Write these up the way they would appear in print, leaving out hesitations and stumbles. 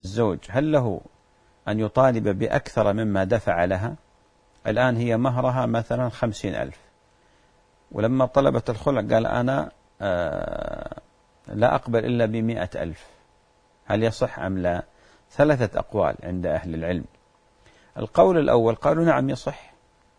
الزوج هل له أن يطالب بأكثر مما دفع لها؟ الآن هي مهرها مثلا 50,000، ولما طلبت الخلع قال أنا لا أقبل إلا ب100,000، هل يصح أم لا؟ 3 أقوال عند أهل العلم. القول الأول قالوا نعم يصح،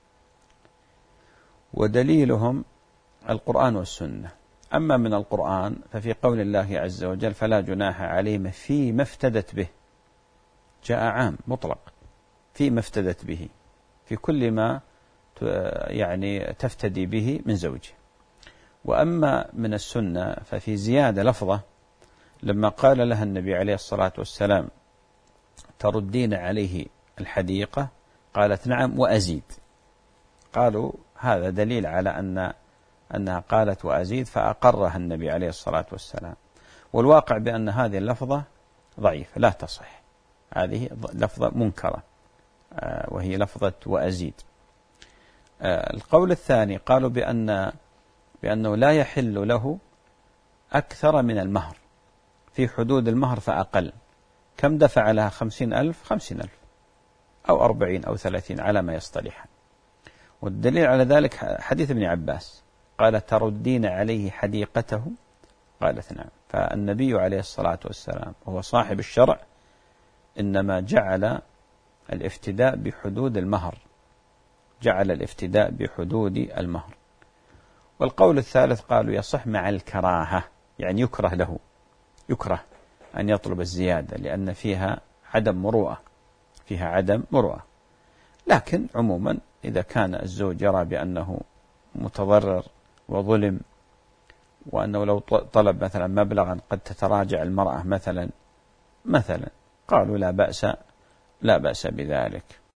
ودليلهم القرآن والسنة. أما من القرآن ففي قول الله عز وجل فلا جناح عليهم فيما افتدت به، جاء عام مطلق فيما افتدت به، في كل ما يعني تفتدي به من زوجه. وأما من السنة ففي زيادة لفظة لما قال لها النبي عليه الصلاة والسلام تردين عليه الحديقة، قالت نعم وأزيد. قالوا هذا دليل على أنها قالت وأزيد، فأقرها النبي عليه الصلاة والسلام. والواقع بأن هذه اللفظة ضعيفة لا تصح، هذه لفظة منكرة وهي لفظة وأزيد. القول الثاني قالوا بأنه لا يحل له أكثر من المهر، في حدود المهر فأقل. كم دفع لها؟ 50,000، 50,000 أو 40 أو 30 على ما يصطلح. والدليل على ذلك حديث ابن عباس قال تردين عليه حديقته، قالت نعم. فالنبي عليه الصلاة والسلام وهو صاحب الشرع إنما جعل الافتداء بحدود المهر، جعل الافتداء بحدود المهر. والقول الثالث قالوا يصح مع الكراهة، يعني يكره له، يكره أن يطلب الزيادة لأن فيها عدم مروءة، فيها عدم مروءة. لكن عموما إذا كان الزوج يرى بأنه متضرر وظلم، وأنه لو طلب مثلا مبلغا قد تتراجع المرأة مثلا قالوا لا بأس بذلك.